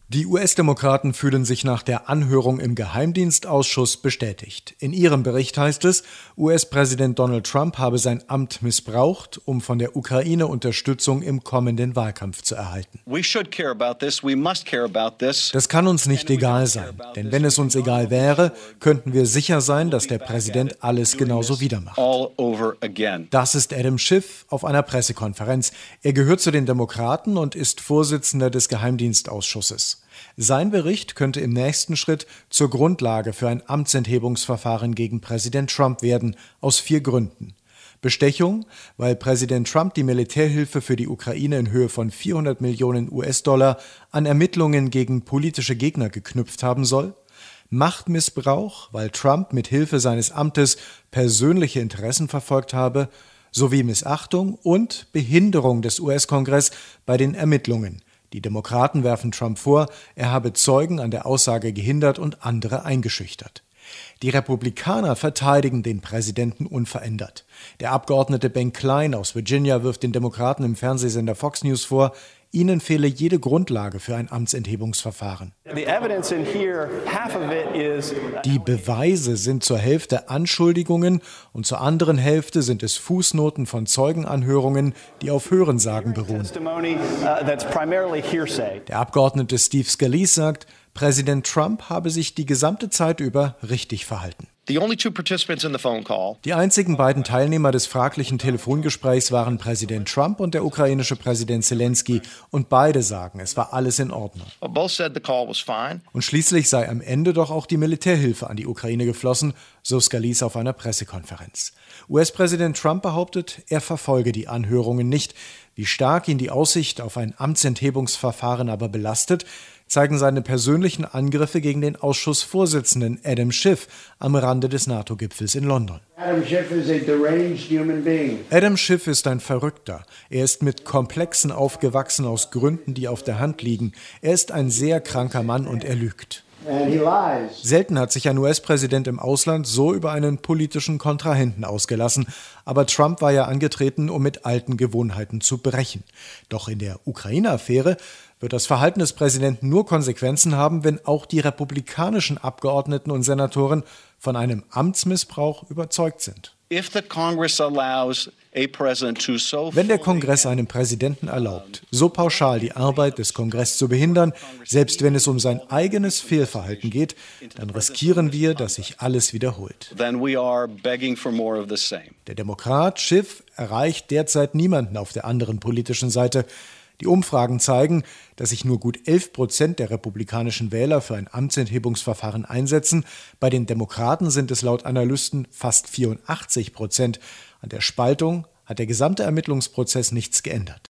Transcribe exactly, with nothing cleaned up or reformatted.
Die U S-Demokraten fühlen sich nach der Anhörung im Geheimdienstausschuss bestätigt. In ihrem Bericht heißt es, U S-Präsident Donald Trump habe sein Amt missbraucht, um von der Ukraine Unterstützung im kommenden Wahlkampf zu erhalten. Das kann uns nicht egal sein, denn wenn es uns egal wäre, könnten wir sicher sein, dass der Präsident alles genauso wieder macht. Das ist Adam Schiff auf einer Pressekonferenz. Er gehört zu den Demokraten und ist Vorsitzender des Geheimdienstausschusses. Sein Bericht könnte im nächsten Schritt zur Grundlage für ein Amtsenthebungsverfahren gegen Präsident Trump werden, aus vier Gründen. Bestechung, weil Präsident Trump die Militärhilfe für die Ukraine in Höhe von vierhundert Millionen U S-Dollar an Ermittlungen gegen politische Gegner geknüpft haben soll. Machtmissbrauch, weil Trump mit Hilfe seines Amtes persönliche Interessen verfolgt habe, sowie Missachtung und Behinderung des U S-Kongress bei den Ermittlungen. Die Demokraten werfen Trump vor, er habe Zeugen an der Aussage gehindert und andere eingeschüchtert. Die Republikaner verteidigen den Präsidenten unverändert. Der Abgeordnete Ben Cline aus Virginia wirft den Demokraten im Fernsehsender Fox News vor, ihnen fehle jede Grundlage für ein Amtsenthebungsverfahren. Die Beweise sind zur Hälfte Anschuldigungen und zur anderen Hälfte sind es Fußnoten von Zeugenanhörungen, die auf Hörensagen beruhen. Der Abgeordnete Steve Scalise sagt, Präsident Trump habe sich die gesamte Zeit über richtig verhalten. Die einzigen beiden Teilnehmer des fraglichen Telefongesprächs waren Präsident Trump und der ukrainische Präsident Zelensky, und beide sagen, es war alles in Ordnung. Und schließlich sei am Ende doch auch die Militärhilfe an die Ukraine geflossen, so Scalise auf einer Pressekonferenz. U S-Präsident Trump behauptet, er verfolge die Anhörungen nicht. Wie stark ihn die Aussicht auf ein Amtsenthebungsverfahren aber belastet, zeigen seine persönlichen Angriffe gegen den Ausschussvorsitzenden Adam Schiff am Rande des NATO-Gipfels in London. Adam Schiff is a deranged human being. Adam Schiff ist ein Verrückter. Er ist mit Komplexen aufgewachsen aus Gründen, die auf der Hand liegen. Er ist ein sehr kranker Mann und er lügt. Selten hat sich ein U S-Präsident im Ausland so über einen politischen Kontrahenten ausgelassen. Aber Trump war ja angetreten, um mit alten Gewohnheiten zu brechen. Doch in der Ukraine-Affäre wird das Verhalten des Präsidenten nur Konsequenzen haben, wenn auch die republikanischen Abgeordneten und Senatoren von einem Amtsmissbrauch überzeugt sind. Wenn der Kongress einem Präsidenten erlaubt, so pauschal die Arbeit des Kongresses zu behindern, selbst wenn es um sein eigenes Fehlverhalten geht, dann riskieren wir, dass sich alles wiederholt. Der Demokrat Schiff erreicht derzeit niemanden auf der anderen politischen Seite. Die Umfragen zeigen, dass sich nur gut elf Prozent der republikanischen Wähler für ein Amtsenthebungsverfahren einsetzen. Bei den Demokraten sind es laut Analysten fast vierundachtzig Prozent. An der Spaltung hat der gesamte Ermittlungsprozess nichts geändert.